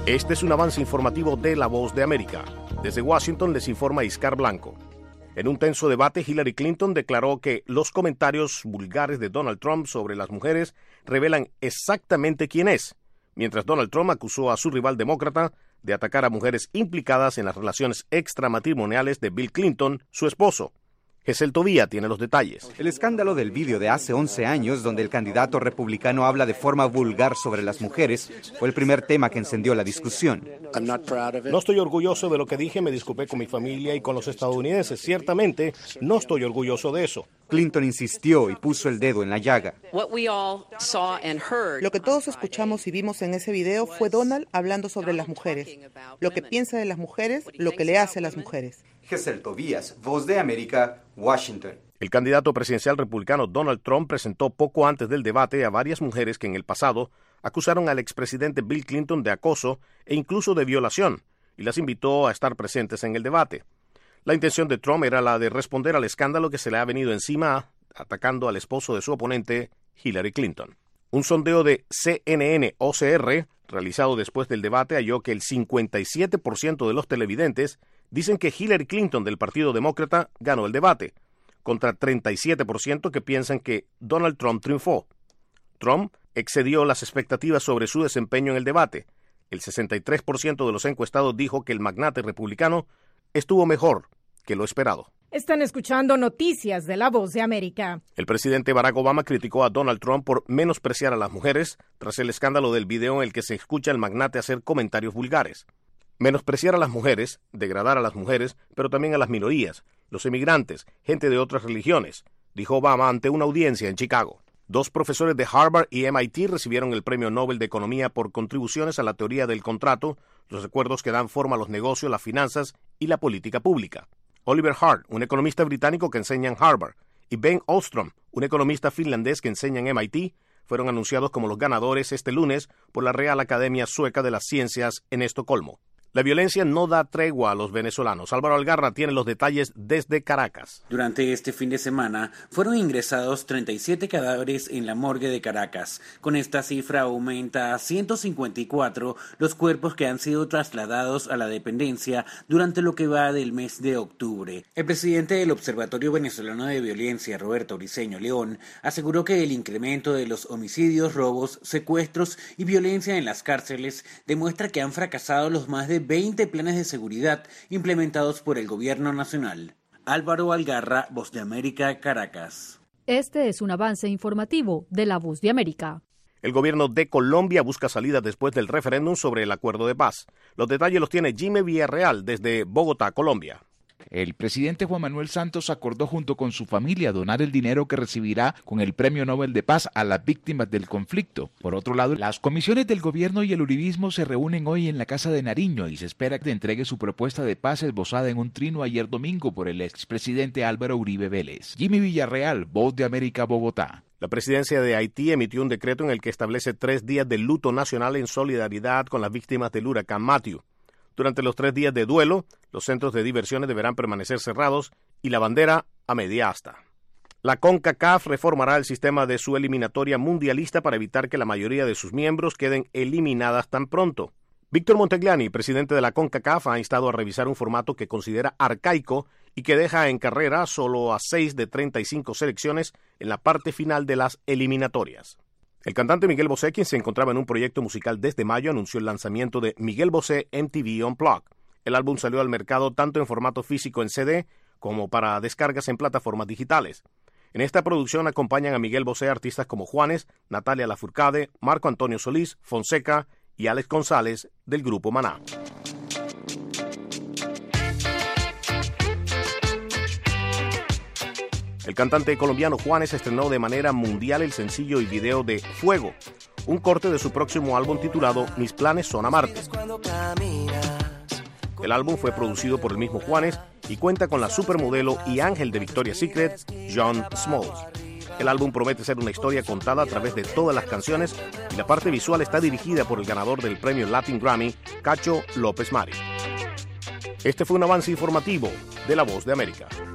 Este es un avance informativo de La Voz de América. Desde Washington les informa Iscar Blanco. En un tenso debate, Hillary Clinton declaró que los comentarios vulgares de Donald Trump sobre las mujeres revelan exactamente quién es, mientras Donald Trump acusó a su rival demócrata de atacar a mujeres implicadas en las relaciones extramatrimoniales de Bill Clinton, su esposo. Gesell Tobía tiene los detalles. El escándalo del vídeo de hace 11 años, donde el candidato republicano habla de forma vulgar sobre las mujeres, fue el primer tema que encendió la discusión. No estoy orgulloso de lo que dije, me disculpé con mi familia y con los estadounidenses. Ciertamente, no estoy orgulloso de eso. Clinton insistió y puso el dedo en la llaga. Lo que todos escuchamos y vimos en ese video fue Donald hablando sobre las mujeres, lo que piensa de las mujeres, lo que le hace a las mujeres. Gesell Tobías, Voz de América, Washington. El candidato presidencial republicano Donald Trump presentó poco antes del debate a varias mujeres que en el pasado acusaron al expresidente Bill Clinton de acoso e incluso de violación, y las invitó a estar presentes en el debate. La intención de Trump era la de responder al escándalo que se le ha venido encima, atacando al esposo de su oponente, Hillary Clinton. Un sondeo de CNN-OCR, realizado después del debate, halló que el 57% de los televidentes dicen que Hillary Clinton del Partido Demócrata ganó el debate, contra 37% que piensan que Donald Trump triunfó. Trump excedió las expectativas sobre su desempeño en el debate. El 63% de los encuestados dijo que el magnate republicano estuvo mejor que lo esperado. Están escuchando noticias de La Voz de América. El presidente Barack Obama criticó a Donald Trump por menospreciar a las mujeres tras el escándalo del video en el que se escucha al magnate hacer comentarios vulgares. Menospreciar a las mujeres, degradar a las mujeres, pero también a las minorías, los emigrantes, gente de otras religiones, dijo Obama ante una audiencia en Chicago. 2 profesores de Harvard y MIT recibieron el Premio Nobel de Economía por contribuciones a la teoría del contrato, los acuerdos que dan forma a los negocios, las finanzas y la política pública. Oliver Hart, un economista británico que enseña en Harvard, y Ben Ostrom, un economista finlandés que enseña en MIT, fueron anunciados como los ganadores este lunes por la Real Academia Sueca de las Ciencias en Estocolmo. La violencia no da tregua a los venezolanos. Álvaro Algarra tiene los detalles desde Caracas. Durante este fin de semana fueron ingresados 37 cadáveres en la morgue de Caracas. Con esta cifra aumenta a 154 los cuerpos que han sido trasladados a la dependencia durante lo que va del mes de octubre. El presidente del Observatorio Venezolano de Violencia, Roberto Briceño León, aseguró que el incremento de los homicidios, robos, secuestros y violencia en las cárceles demuestra que han fracasado los más de 20 planes de seguridad implementados por el gobierno nacional. Álvaro Algarra, Voz de América, Caracas. Este es un avance informativo de La Voz de América. El gobierno de Colombia busca salida después del referéndum sobre el acuerdo de paz. Los detalles los tiene Jimmy Villarreal desde Bogotá, Colombia. El presidente Juan Manuel Santos acordó junto con su familia donar el dinero que recibirá con el Premio Nobel de Paz a las víctimas del conflicto. Por otro lado, las comisiones del gobierno y el uribismo se reúnen hoy en la Casa de Nariño y se espera que entregue su propuesta de paz esbozada en un trino ayer domingo por el expresidente Álvaro Uribe Vélez. Jimmy Villarreal, Voz de América, Bogotá. La presidencia de Haití emitió un decreto en el que establece 3 días de luto nacional en solidaridad con las víctimas del huracán Matthew. Durante los 3 días de duelo, los centros de diversiones deberán permanecer cerrados y la bandera a media asta. La CONCACAF reformará el sistema de su eliminatoria mundialista para evitar que la mayoría de sus miembros queden eliminadas tan pronto. Víctor Montegliani, presidente de la CONCACAF, ha instado a revisar un formato que considera arcaico y que deja en carrera solo a 6 de 35 selecciones en la parte final de las eliminatorias. El cantante Miguel Bosé, quien se encontraba en un proyecto musical desde mayo, anunció el lanzamiento de Miguel Bosé MTV Unplugged. El álbum salió al mercado tanto en formato físico en CD como para descargas en plataformas digitales. En esta producción acompañan a Miguel Bosé artistas como Juanes, Natalia Lafourcade, Marco Antonio Solís, Fonseca y Alex González del grupo Maná. El cantante colombiano Juanes estrenó de manera mundial el sencillo y video de Fuego, un corte de su próximo álbum titulado Mis planes son amarte. El álbum fue producido por el mismo Juanes y cuenta con la supermodelo y ángel de Victoria's Secret, John Smalls. El álbum promete ser una historia contada a través de todas las canciones y la parte visual está dirigida por el ganador del premio Latin Grammy, Cacho López Mari. Este fue un avance informativo de La Voz de América.